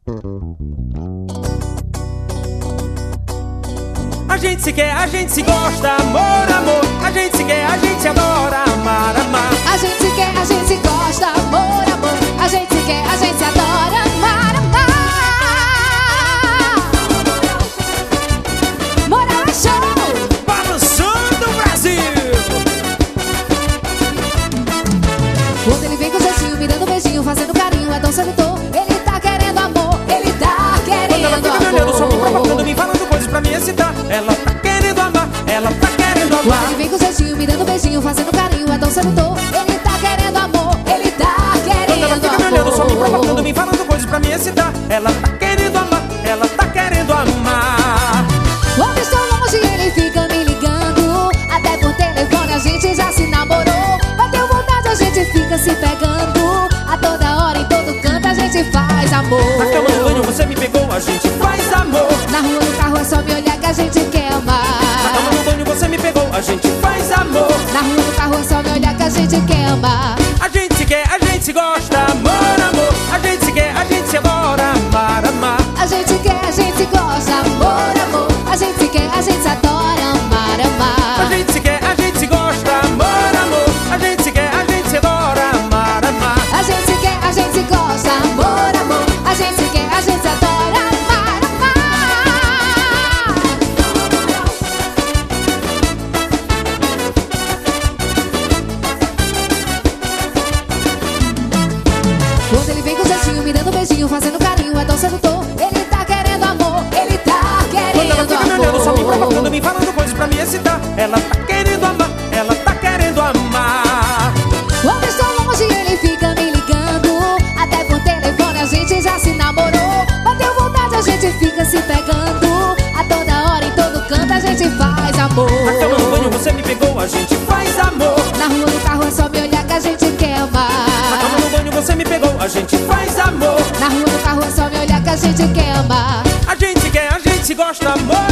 A gente se quer, a gente se gosta, amor, amor. A gente se quer, a gente se adora, amar, amar. A gente se quer, a gente se gosta, amor, amor. A gente se quer, a gente se adora, amar, amar. Moral é show! Balançando o Brasil! Quando ele vem com jeitinho, me dando beijinho, fazendo carinho, é tão sedutor. Ele tá querendo amor, ele tá querendo amor. Quando ela fica me olhando, só me provocando, me falando coisas pra me excitar. Ela tá querendo amar, ela tá querendo amar. Quando ele vem com jeitinho, me dando beijinho, fazendo carinho, é tão sedutor. Ele tá querendo amor, ele tá querendo amor. Quando ela fica me olhando, só me provocando, me falando coisas pra me excitar. Ela tá querendo amar, ela tá querendo amar. Quando estou longe, ele fica me ligando. Até por telefone a gente já se namorou. Bateu vontade, a gente fica se pegando. A toda hora, em todo canto, a gente faz amor. Na cama no banho você me pegou, a gente faz amor. Na rua, no carro, é só me olhar que a gente quer amar. Na cama no banho você me pegou, a gente faz amor. Na rua, no carro, é só me olhar que a gente quer amar. A gente se quer, a gente se gosta, amor, amor. A gente se quer, a gente se adora, amar, amar. A gente quer, a gente gosta, amor, amor. A gente se quer, a gente se adora, amar, amar. A gente se quer, a gente se gosta, amor, amor. A gente se quer, a gente se adora, amar, amar. A gente se quer, a gente se gosta, amor, amor. A gente se quer, a gente se adora, amar, amar. Quando ele vem com jeitinho, me dando beijinho, fazendo carinho, é tão sedutor. Ele tá querendo amor, ele tá Quando ela querendo fica me olhando, só me provocando, amor. me falando coisas pra me excitar. Ela tá querendo amar, ela tá querendo amar. Quando estou longe, ele fica me ligando. Até por telefone a gente já se namorou. Bateu vontade, a gente fica se pegando. A toda hora, em todo canto, a gente faz amor. Na cama no banho você me pegou, a gente faz amor. Na rua, no carro, é só me olhar que a gente quer Na amar. cama no banho você me pegou, a gente faz amor. Na rua, no carro, é só me olhar que a gente quer amar. A gente se quer, a gente se gosta, amor,